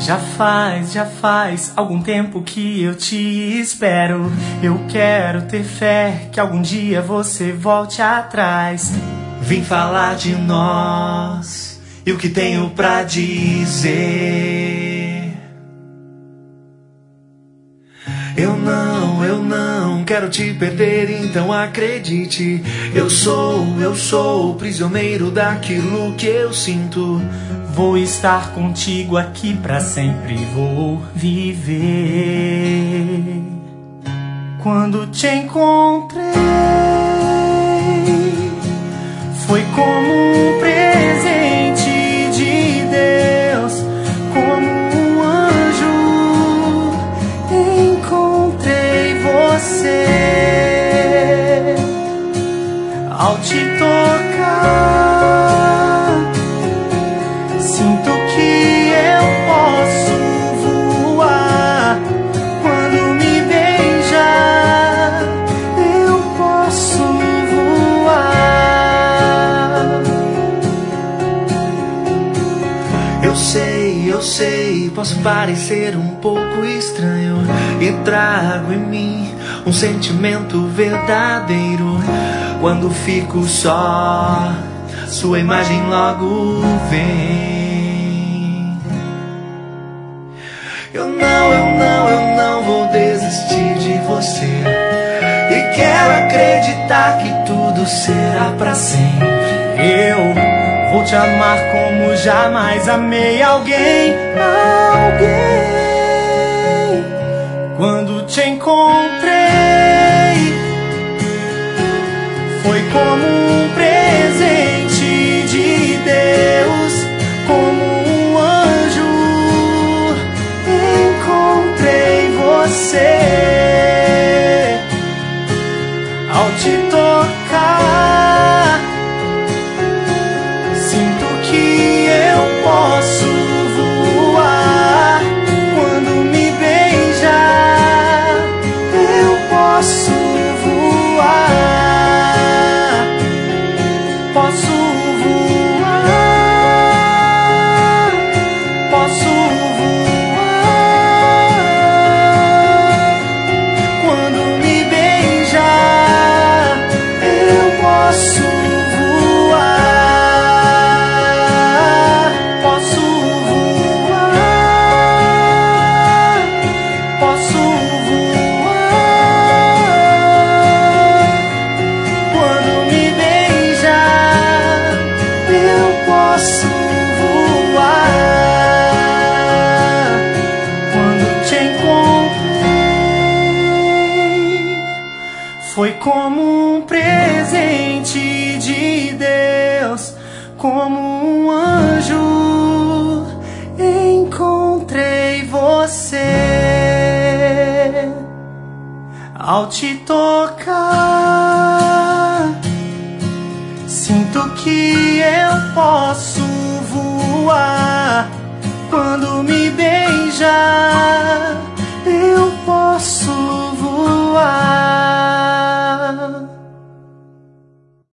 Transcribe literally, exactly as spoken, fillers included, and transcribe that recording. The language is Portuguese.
Já faz, já faz algum tempo que eu te espero. Eu quero ter fé que algum dia você volte atrás. Vim falar de nós e o que tenho pra dizer. Eu não, eu não quero te perder, então acredite. Eu sou, eu sou prisioneiro daquilo que eu sinto. Vou estar contigo aqui pra sempre, vou viver. Quando te encontrei, foi como um presente de Deus, como um anjo. Encontrei você ao te tocar. Sinto que eu posso voar. Quando me beijar, eu posso voar. Eu sei, eu sei, posso parecer um pouco estranho e trago em mim um sentimento verdadeiro. Quando fico só, sua imagem logo vem. Eu não, eu não, eu não vou desistir de você. E quero acreditar que tudo será pra sempre. Eu vou te amar como jamais amei alguém, alguém. Quando te encontrei, foi como um presente de Deus, como um anjo. Encontrei você ao te tocar. Sinto que eu posso voar. Quando me beijar, eu posso voar. Posso voar. Posso voar. Quando me beijar, eu posso voar. Posso voar. Posso voar. Quando me beijar, eu posso voar. Quando te encontrei, foi como um presente de Deus, como um anjo. Encontrei você ao te tocar. Sinto que eu posso voar. Quando me beijar, eu posso voar.